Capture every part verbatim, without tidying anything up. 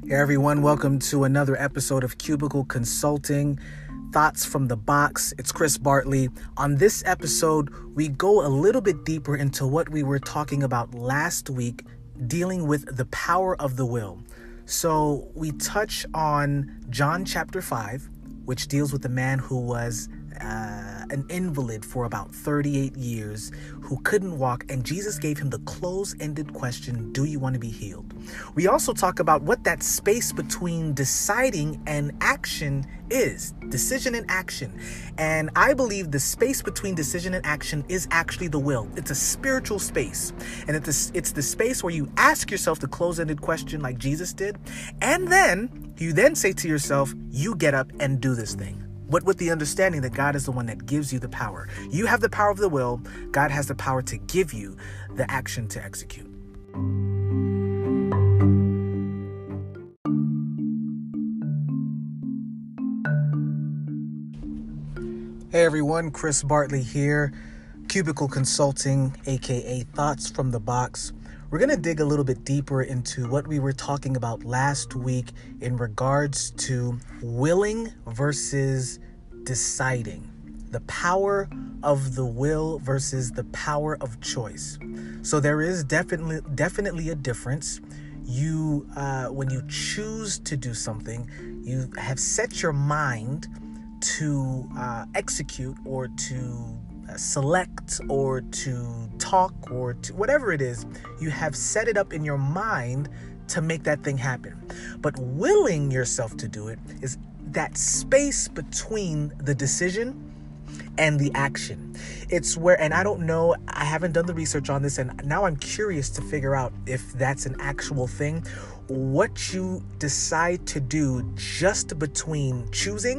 Hey everyone, welcome to another episode of Cubicle Consulting, Thoughts from the Box. It's Chris Bartley. On this episode, we go a little bit deeper into what we were talking about last week, dealing with the power of the will. So we touch on John chapter five, which deals with a man who was uh, an invalid for about thirty-eight years, who couldn't walk, and Jesus gave him the close-ended question, do you want to be healed? We also talk about what that space between deciding and action is, decision and action. And I believe the space between decision and action is actually the will. It's a spiritual space. And it's, it's the space where you ask yourself the close-ended question like Jesus did. And then you then say to yourself, you get up and do this thing. But with the understanding that God is the one that gives you the power. You have the power of the will. God has the power to give you the action to execute. Hey everyone, Chris Bartley here, Cubicle Consulting, aka Thoughts from the Box. We're going to dig a little bit deeper into what we were talking about last week in regards to willing versus deciding. The power of the will versus the power of choice. So there is definitely definitely a difference. You, uh, when you choose to do something, you have set your mind to uh, execute or to uh, select or to talk or to whatever it is, you have set it up in your mind to make that thing happen. But willing yourself to do it is that space between the decision and the action. It's where, and I don't know, I haven't done the research on this, and now I'm curious to figure out if that's an actual thing. What you decide to do just between choosing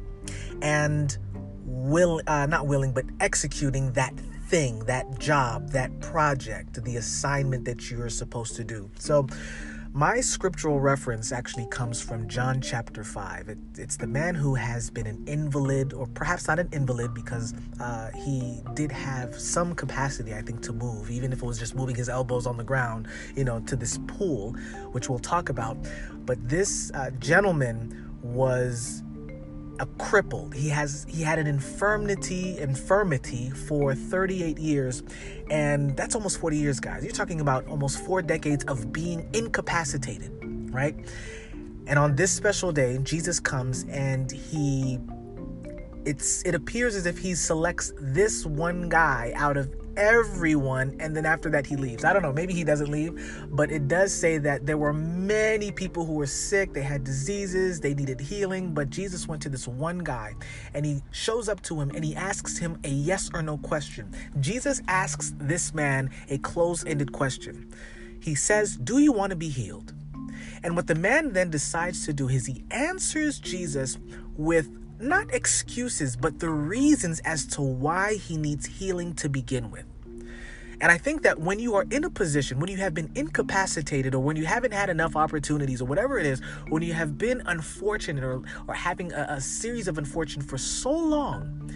and will, uh, not willing, but executing that thing, that job, that project, the assignment that you're supposed to do. So my scriptural reference actually comes from John chapter five. It, it's the man who has been an invalid, or perhaps not an invalid, because uh, he did have some capacity, I think, to move, even if it was just moving his elbows on the ground, you know, to this pool, which we'll talk about. But this uh, gentleman was a crippled. He has he had an infirmity infirmity for thirty-eight years, and that's almost forty years, guys. You're talking about almost four decades of being incapacitated, right? And on this special day, Jesus comes and he it's it appears as if he selects this one guy out of everyone, and then after that he leaves. I don't know, maybe he doesn't leave, but it does say that there were many people who were sick, they had diseases, they needed healing, but Jesus went to this one guy and he shows up to him and he asks him a yes or no question. Jesus asks this man a close-ended question. He says, do you want to be healed? And what the man then decides to do is he answers Jesus with not excuses, but the reasons as to why he needs healing to begin with. And I think that when you are in a position, when you have been incapacitated, or when you haven't had enough opportunities, or whatever it is, when you have been unfortunate or, or having a, a series of unfortunate for so long,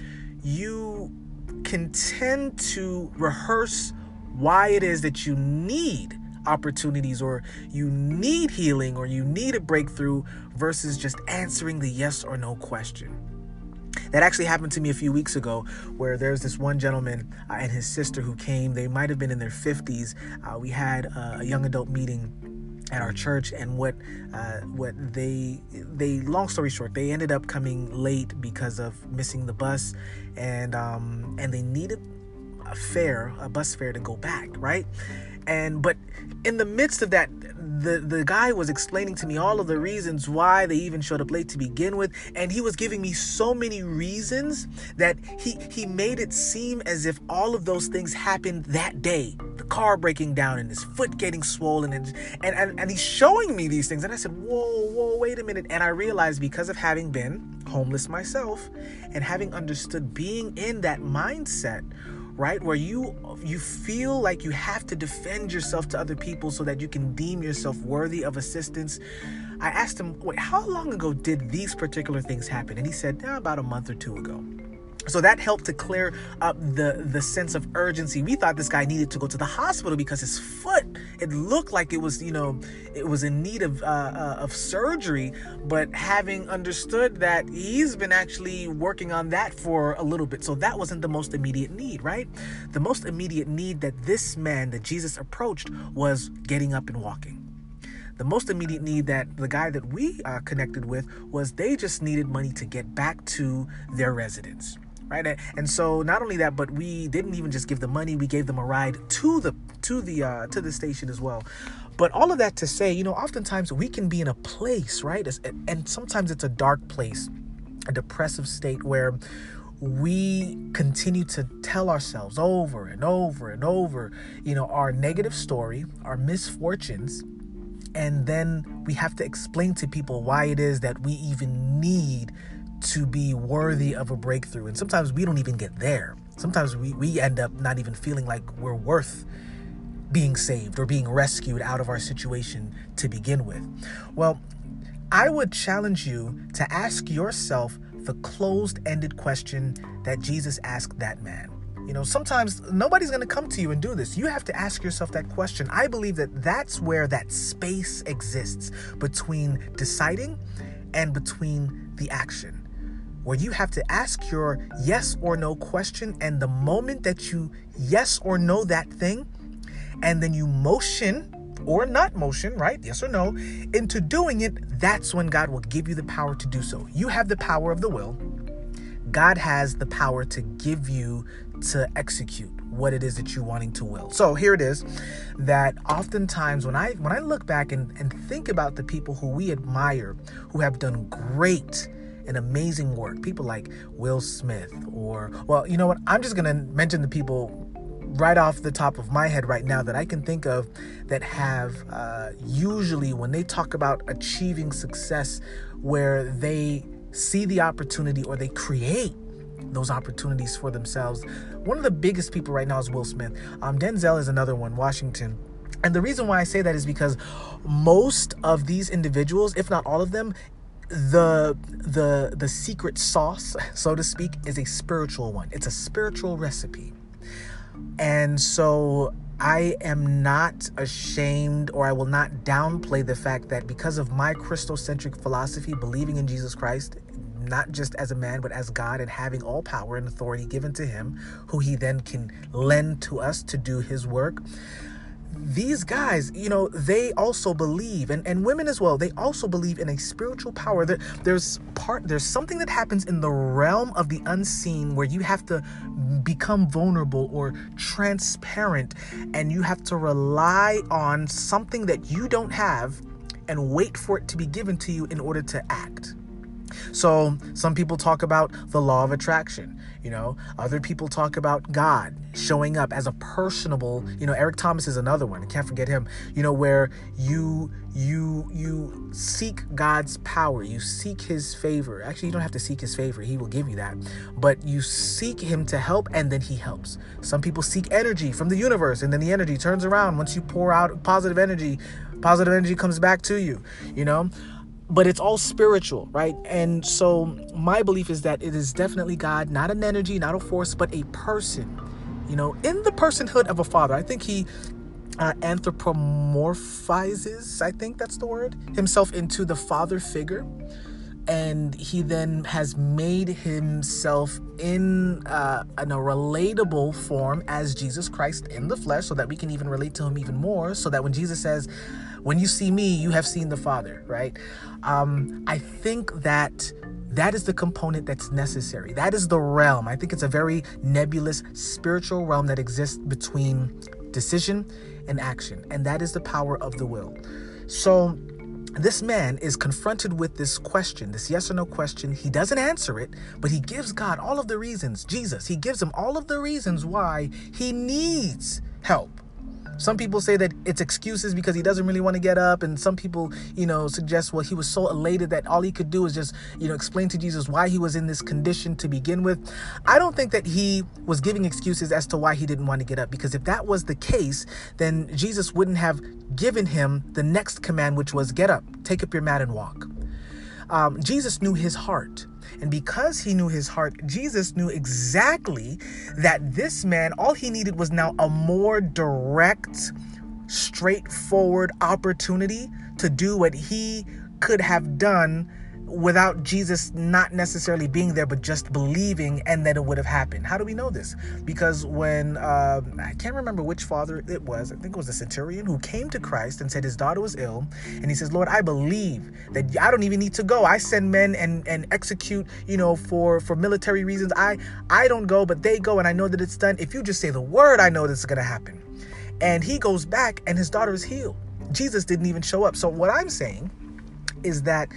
you can tend to rehearse why it is that you need opportunities, or you need healing, or you need a breakthrough, versus just answering the yes or no question. That actually happened to me a few weeks ago, where there's this one gentleman uh, and his sister who came. They might have been in their fifties. Uh, we had uh, a young adult meeting at our church, and what uh, what they they long story short, they ended up coming late because of missing the bus, and um, and they needed a fare, a bus fare to go back, right? And but in the midst of that, the, the guy was explaining to me all of the reasons why they even showed up late to begin with. And he was giving me so many reasons that he, he made it seem as if all of those things happened that day. The car breaking down and his foot getting swollen. And, and, and, and he's showing me these things. And I said, whoa, whoa, wait a minute. And I realized, because of having been homeless myself and having understood being in that mindset, right, where you you feel like you have to defend yourself to other people so that you can deem yourself worthy of assistance. I asked him, wait, how long ago did these particular things happen? And he said, eh, about a month or two ago. So that helped to clear up the, the sense of urgency. We thought this guy needed to go to the hospital because his foot, it looked like it was, you know, it was in need of uh, uh, of surgery. But having understood that, he's been actually working on that for a little bit. So that wasn't the most immediate need, right? The most immediate need that this man that Jesus approached was getting up and walking. The most immediate need that the guy that we uh, connected with was they just needed money to get back to their residence. Right. And so not only that, but we didn't even just give them money. We gave them a ride to the to the uh, to the station as well. But all of that to say, you know, oftentimes we can be in a place, right? And sometimes it's a dark place, a depressive state where we continue to tell ourselves over and over and over, you know, our negative story, our misfortunes. And then we have to explain to people why it is that we even need to be worthy of a breakthrough. And sometimes we don't even get there. Sometimes we, we end up not even feeling like we're worth being saved or being rescued out of our situation to begin with. Well, I would challenge you to ask yourself the closed-ended question that Jesus asked that man. You know, sometimes nobody's going to come to you and do this. You have to ask yourself that question. I believe that that's where that space exists between deciding and between the action, where you have to ask your yes or no question. And the moment that you yes or no that thing, and then you motion or not motion, right? Yes or no, into doing it, that's when God will give you the power to do so. You have the power of the will. God has the power to give you to execute what it is that you're wanting to will. So here it is, that oftentimes when I when I look back and, and think about the people who we admire, who have done great and amazing work, people like Will Smith, or, well, you know what? I'm just going to mention the people right off the top of my head right now that I can think of that have uh, usually, when they talk about achieving success, where they see the opportunity or they create those opportunities for themselves. One of the biggest people right now is Will Smith. Um, Denzel is another one, Washington. And the reason why I say that is because most of these individuals, if not all of them, the the the secret sauce, so to speak, is a spiritual one. It's a spiritual recipe. And so I am not ashamed, or I will not downplay the fact that because of my Christocentric philosophy, believing in Jesus Christ, not just as a man, but as God, and having all power and authority given to him, who he then can lend to us to do his work. These guys, you know, they also believe, and, and women as well, they also believe in a spiritual power. There, there's part, there's something that happens in the realm of the unseen where you have to become vulnerable or transparent, and you have to rely on something that you don't have and wait for it to be given to you in order to act. So some people talk about the law of attraction, you know, other people talk about God showing up as a personable, you know, Eric Thomas is another one. I can't forget him, you know, where you, you, you seek God's power, you seek his favor. Actually, you don't have to seek his favor. He will give you that, but you seek him to help, and then he helps. Some people seek energy from the universe, and then the energy turns around. Once you pour out positive energy, positive energy comes back to you, you know. But it's all spiritual, right? And so my belief is that it is definitely God, not an energy, not a force, but a person, you know, in the personhood of a father. I think he uh, anthropomorphizes, I think that's the word, himself into the father figure. And he then has made himself in, uh, in a relatable form as Jesus Christ in the flesh, so that we can even relate to him even more. So that when Jesus says, when you see me, you have seen the Father, right? Um, I think that that is the component that's necessary. That is the realm. I think it's a very nebulous spiritual realm that exists between decision and action. And that is the power of the will. So this man is confronted with this question, this yes or no question. He doesn't answer it, but he gives God all of the reasons, Jesus, he gives him all of the reasons why he needs help. Some people say that it's excuses because he doesn't really want to get up. And some people, you know, suggest, well, he was so elated that all he could do is just, you know, explain to Jesus why he was in this condition to begin with. I don't think that he was giving excuses as to why he didn't want to get up, because if that was the case, then Jesus wouldn't have given him the next command, which was get up, take up your mat and walk. Um, Jesus knew his heart. And because he knew his heart, Jesus knew exactly that this man, all he needed was now a more direct, straightforward opportunity to do what he could have done without Jesus not necessarily being there, but just believing, and that it would have happened. How do we know this? Because when, uh, I can't remember which father it was, I think it was the centurion who came to Christ and said his daughter was ill. And he says, Lord, I believe that I don't even need to go. I send men and, and execute, you know, for, for military reasons. I, I don't go, but they go, and I know that it's done. If you just say the word, I know this is going to happen. And he goes back and his daughter is healed. Jesus didn't even show up. So what I'm saying is that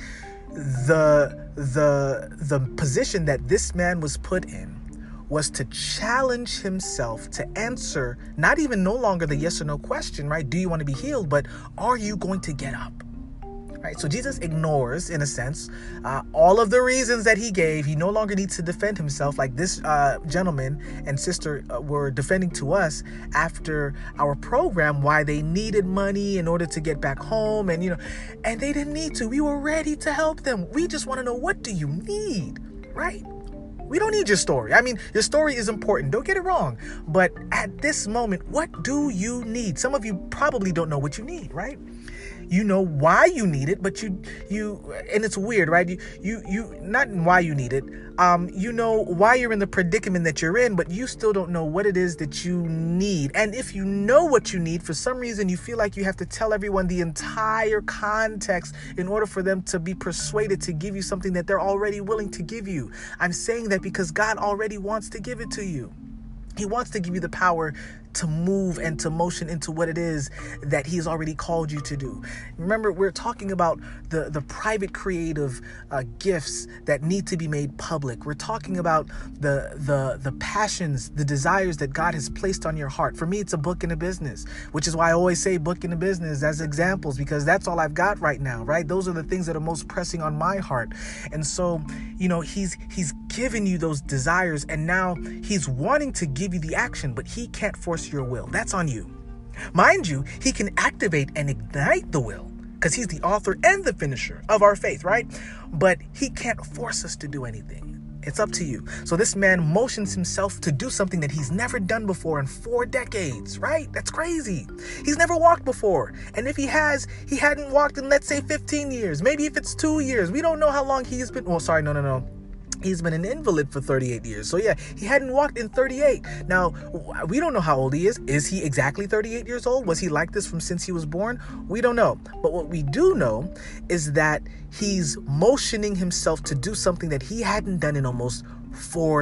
the the the position that this man was put in was to challenge himself to answer not even no longer the yes or no question, right? Do you want to be healed? But are you going to get up? Right? So Jesus ignores, in a sense, uh, all of the reasons that he gave. He no longer needs to defend himself like this uh, gentleman and sister uh, were defending to us after our program why they needed money in order to get back home. And, you know, and they didn't need to. We were ready to help them. We just want to know, what do you need? Right? We don't need your story. I mean, your story is important. Don't get it wrong. But at this moment, what do you need? Some of you probably don't know what you need, right? You know why you need it, but you, you, and it's weird, right? You, you, you, not why you need it. Um, you know why you're in the predicament that you're in, but you still don't know what it is that you need. And if you know what you need, for some reason, you feel like you have to tell everyone the entire context in order for them to be persuaded to give you something that they're already willing to give you. I'm saying that because God already wants to give it to you. He wants to give you the power to move and to motion into what it is that he's already called you to do. Remember, we're talking about the, the private creative uh, gifts that need to be made public. We're talking about the, the, the passions, the desires that God has placed on your heart. For me, it's a book and a business, which is why I always say book and a business as examples, because that's all I've got right now, right? Those are the things that are most pressing on my heart. And so, you know, he's, he's given you those desires, and now he's wanting to give you the action, but he can't force your will. That's on you. Mind you, he can activate and ignite the will because he's the author and the finisher of our faith, right? But he can't force us to do anything. It's up to you. So this man motions himself to do something that he's never done before in four decades, right? That's crazy. He's never walked before. And if he has, he hadn't walked in, let's say, fifteen years. Maybe if it's two years. We don't know how long he's been. Well, sorry, no, no, no. He's been an invalid for thirty-eight years. So yeah, he hadn't walked in thirty-eight. Now, we don't know how old he is. Is he exactly thirty-eight years old? Was he like this from since he was born? We don't know. But what we do know is that he's motioning himself to do something that he hadn't done in almost four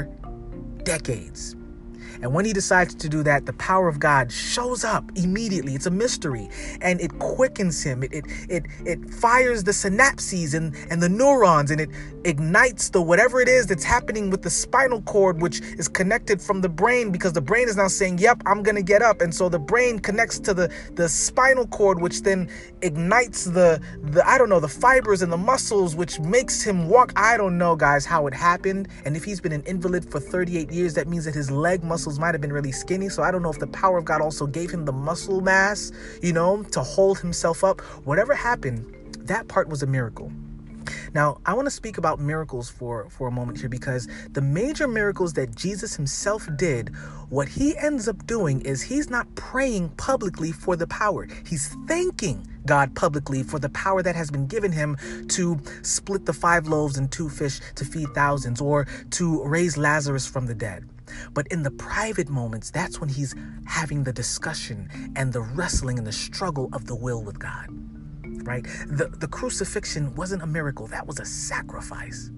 decades. And when he decides to do that, the power of God shows up immediately. It's a mystery, and it quickens him. It it it it fires the synapses and, and the neurons, and it ignites the whatever it is that's happening with the spinal cord, which is connected from the brain, because the brain is now saying, yep, I'm going to get up. And so the brain connects to the, the spinal cord, which then ignites the, the, I don't know, the fibers and the muscles, which makes him walk. I don't know, guys, how it happened. And if he's been an invalid for thirty-eight years, that means that his leg muscles might have been really skinny. So I don't know if the power of God also gave him the muscle mass, you know, to hold himself up. Whatever happened, that part was a miracle. Now, I want to speak about miracles for, for a moment here, because the major miracles that Jesus himself did, what he ends up doing is he's not praying publicly for the power. He's thanking God publicly for the power that has been given him to split the five loaves and two fish to feed thousands, or to raise Lazarus from the dead. But in the private moments, that's when he's having the discussion and the wrestling and the struggle of the will with God. Right? The, the crucifixion wasn't a miracle. That was a sacrifice.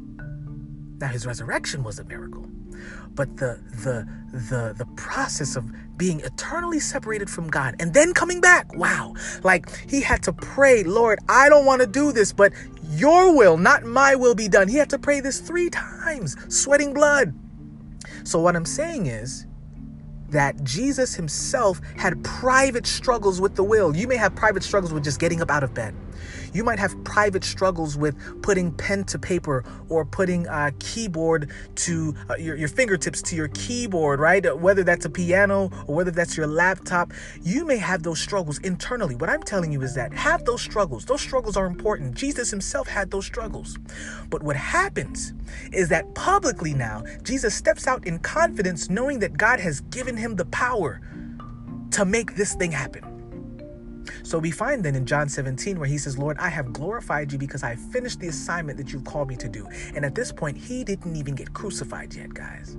Now, his resurrection was a miracle. But the, the, the, the process of being eternally separated from God and then coming back, wow. Like, he had to pray, Lord, I don't want to do this, but your will, not my will, be done. He had to pray this three times, sweating blood. So what I'm saying is that Jesus himself had private struggles with the will. You may have private struggles with just getting up out of bed. You might have private struggles with putting pen to paper or putting a keyboard to uh, your, your fingertips to your keyboard, right? Whether that's a piano or whether that's your laptop, you may have those struggles internally. What I'm telling you is that have those struggles. Those struggles are important. Jesus himself had those struggles. But what happens is that publicly now, Jesus steps out in confidence, knowing that God has given him the power to make this thing happen. So we find then in John seventeen where he says, Lord, I have glorified you because I finished the assignment that you've called me to do. And at this point, he didn't even get crucified yet, guys.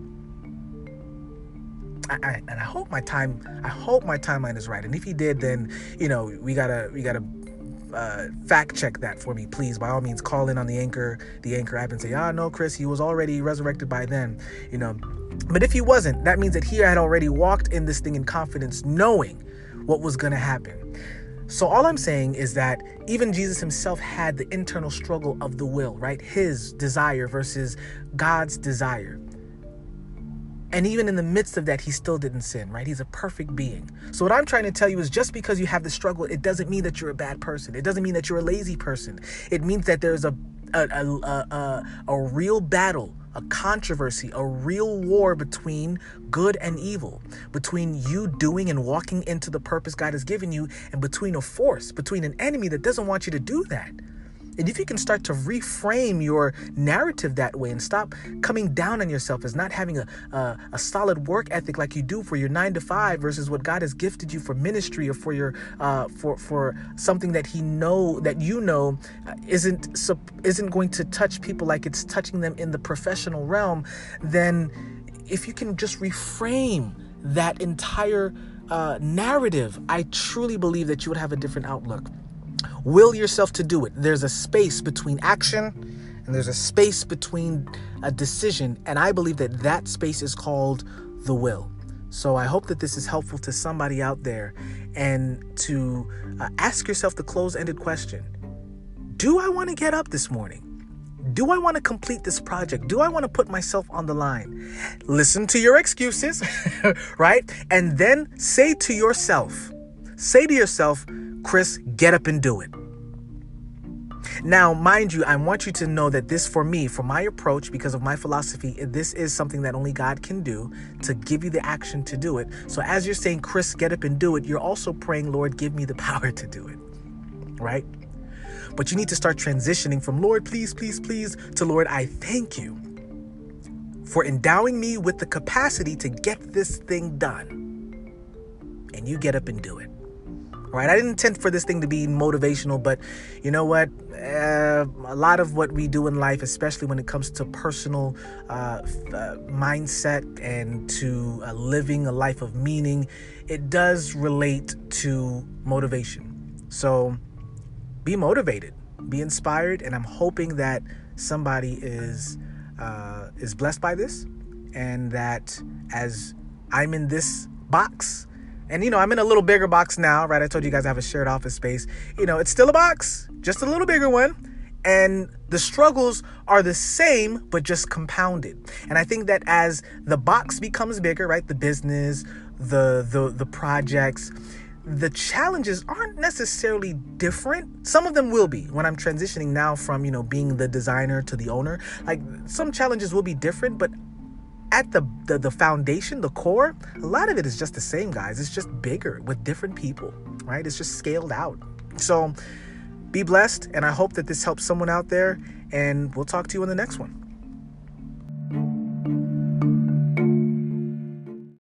I, I, and I hope my time, I hope my timeline is right. And if he did, then, you know, we gotta, we gotta uh, fact check that for me, please. By all means, call in on the anchor, the anchor app and say, ah, no, Chris, he was already resurrected by then, you know. But if he wasn't, that means that he had already walked in this thing in confidence, knowing what was going to happen. So all I'm saying is that even Jesus himself had the internal struggle of the will, right? His desire versus God's desire. And even in the midst of that, he still didn't sin, right? He's a perfect being. So what I'm trying to tell you is just because you have the struggle, it doesn't mean that you're a bad person. It doesn't mean that you're a lazy person. It means that there's a a, a, a, a real battle, a controversy, a real war between good and evil, between you doing and walking into the purpose God has given you, and between a force, between an enemy that doesn't want you to do that. And if you can start to reframe your narrative that way and stop coming down on yourself as not having a, a, a solid work ethic like you do for your nine to five versus what God has gifted you for ministry or for your uh, for for something that he know that you know isn't isn't going to touch people like it's touching them in the professional realm, then if you can just reframe that entire uh, narrative, I truly believe that you would have a different outlook. Will yourself to do it. There's a space between action and there's a space between a decision. And I believe that that space is called the will. So I hope that this is helpful to somebody out there, and to uh, ask yourself the close-ended question. Do I want to get up this morning? Do I want to complete this project? Do I want to put myself on the line? Listen to your excuses, right? And then say to yourself, say to yourself, Chris, get up and do it. Now, mind you, I want you to know that this, for me, for my approach, because of my philosophy, this is something that only God can do, to give you the action to do it. So as you're saying, Chris, get up and do it, you're also praying, Lord, give me the power to do it, right? But you need to start transitioning from Lord, please, please, please, to Lord, I thank you for endowing me with the capacity to get this thing done. And you get up and do it. Right? I didn't intend for this thing to be motivational, but you know what? Uh, a lot of what we do in life, especially when it comes to personal uh, uh, mindset and to uh, living a life of meaning, it does relate to motivation. So be motivated, be inspired, and I'm hoping that somebody is uh, is blessed by this, and that as I'm in this box, and, you know, I'm in a little bigger box now, right? I told you guys I have a shared office space. You know, it's still a box, just a little bigger one. And the struggles are the same, but just compounded. And I think that as the box becomes bigger, right? The business, the the the projects, the challenges aren't necessarily different. Some of them will be when I'm transitioning now from, you know, being the designer to the owner. Like, some challenges will be different, but at the, the the foundation, the core, a lot of it is just the same, guys. It's just bigger with different people, right? It's just scaled out. So be blessed, and I hope that this helps someone out there, and we'll talk to you in the next one.